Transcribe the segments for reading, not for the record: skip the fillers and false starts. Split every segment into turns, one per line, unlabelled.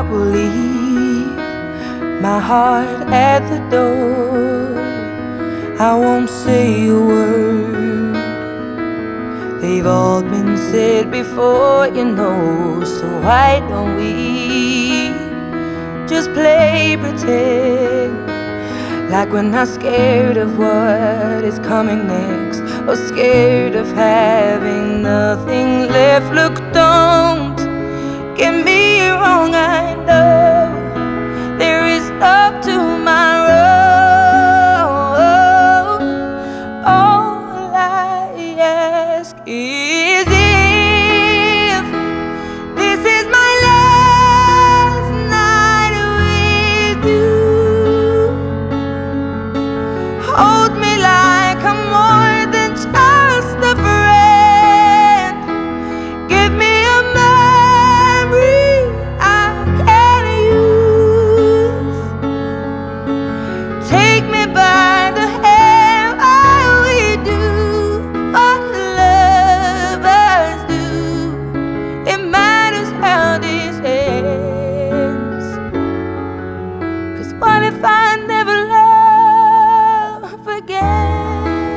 will leave my heart at the door. I won't say a word. They've all been said before, you know. So why don't we just play pretend, like we're not scared of what is coming next, or scared of having nothing left. Look, don't get me wrong, I know there is love tomorrow. All I ask is if this is my last night with you, hold me like I'm more than just a friend. Give me a memory I can use. Take me by the hand while we do what lovers do. It matters how this ends. 'Cause what if I never love again?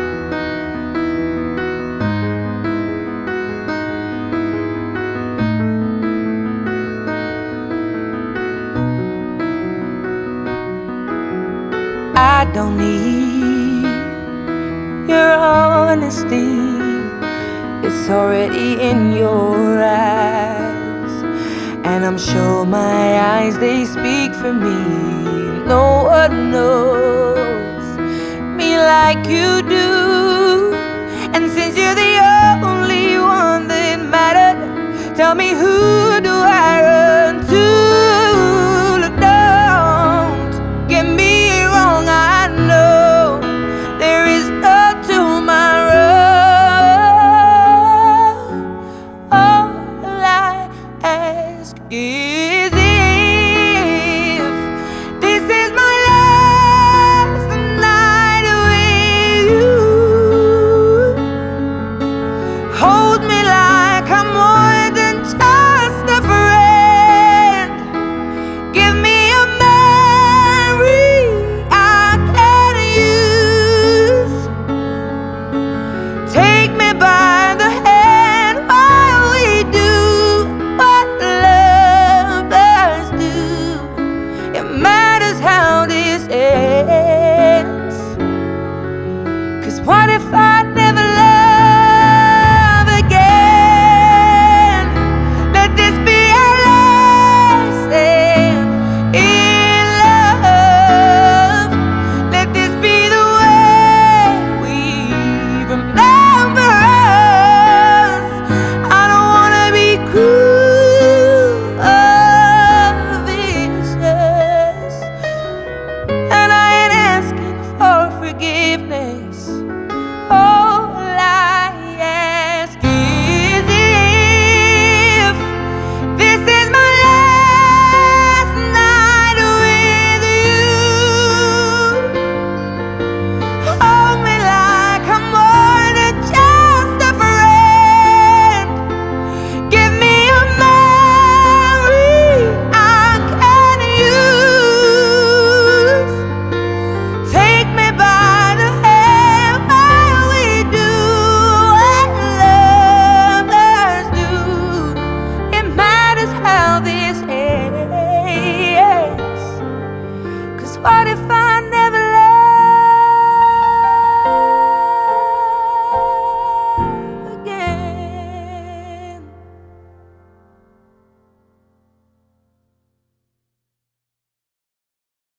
I don't need your honesty, it's already in your eyes. And I'm sure my eyes, they speak for me. No one knows me like you do. And since you're the only one that mattered, tell me, who do I run to? Look, don't get me wrong, I know there is love tomorrow. All I ask is if this is my last night with you, hold me like I'm more than just a friend. Give me a memory I can use. Take me by the hand while we do what lovers do. It matters how this ends. 'Cause what if I never love again? Let this be our last stand in love. Let this be the way we remember us. I don't wanna be cruel or vicious, and I ain't asking for forgiveness. All I ask is if this is my last night with you, hold me like I'm more than just a friend. Give me a memory I can use. Take me by the hand while we do what lovers do. It matters how this ends. 'Cause what if I